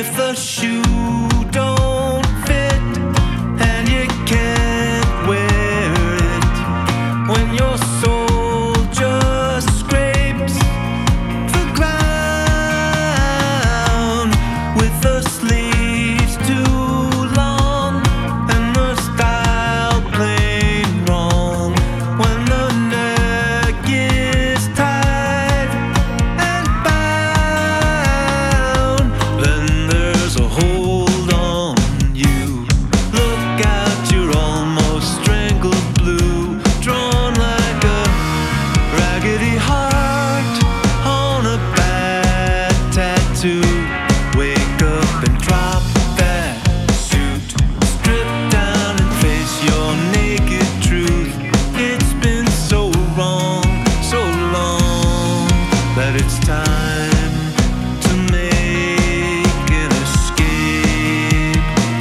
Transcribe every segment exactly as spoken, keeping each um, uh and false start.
If the shoe don't fit and you can't wear it, when your soul just scrapes the ground with the sleeves too long and the style plain wrong, when the neck is tied and bound, then there's a hold on you. Look out, you're almost strangled blue, drawn like a raggedy heart on a bad tattoo. Wake up and drop that suit, strip down and face your naked truth. It's been so wrong, so long, that it's time to make an escape.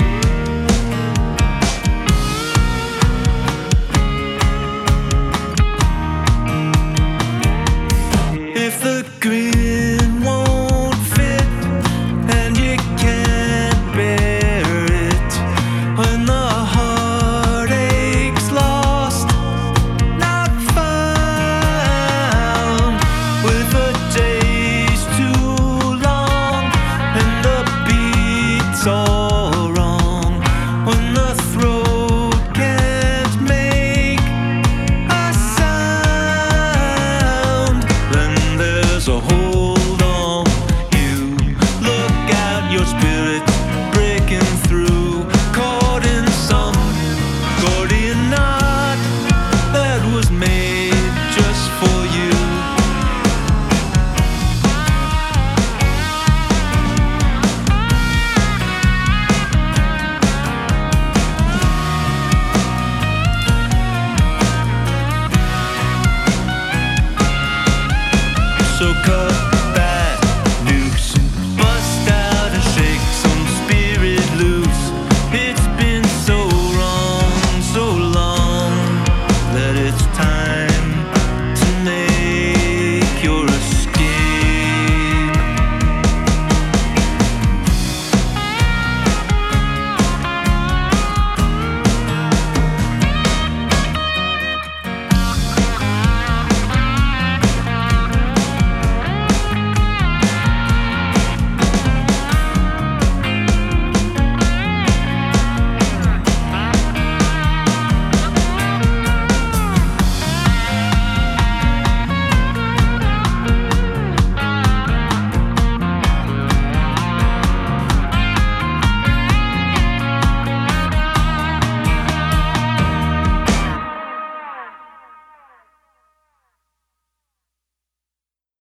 If the grin won't fit and you can't bear it, when the heartache's lost, not found, with the days too long and the beats all